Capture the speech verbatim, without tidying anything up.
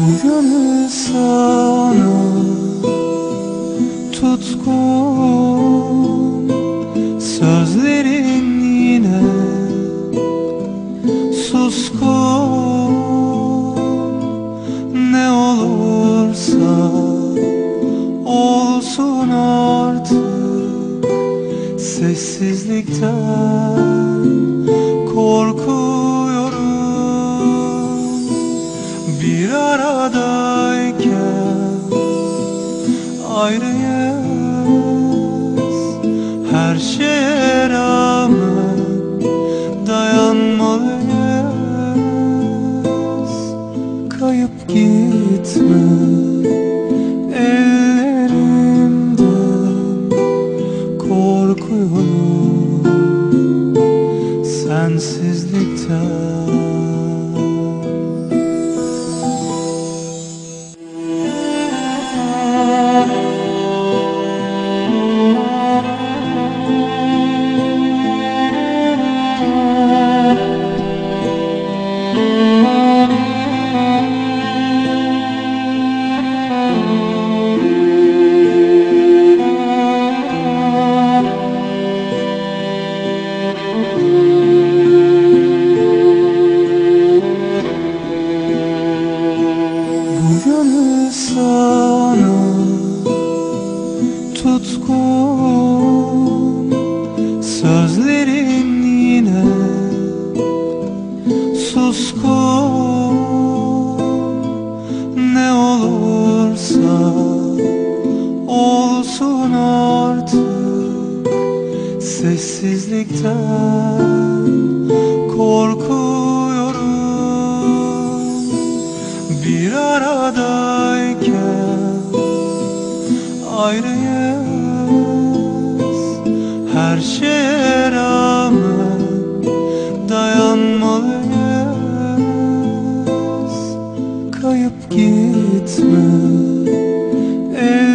Bu gönül sana tutkun, sözlerin yine suskun. Ne olursa olsun artık, sessizlikten korkuyorum. Bir aradayken ayrıyız, her şeye rağmen dayanmalıyız. Kayıp gitme ellerimden, korkuyorum sensizlikten. Bu gönül sana tutkun, sözlerin yine suskun. Ne olursa olsun artık, sessizlikten korkuyorum. Bir aradayken ayrıyız, her şeye rağmen dayanmalıyız. Kayıp gitme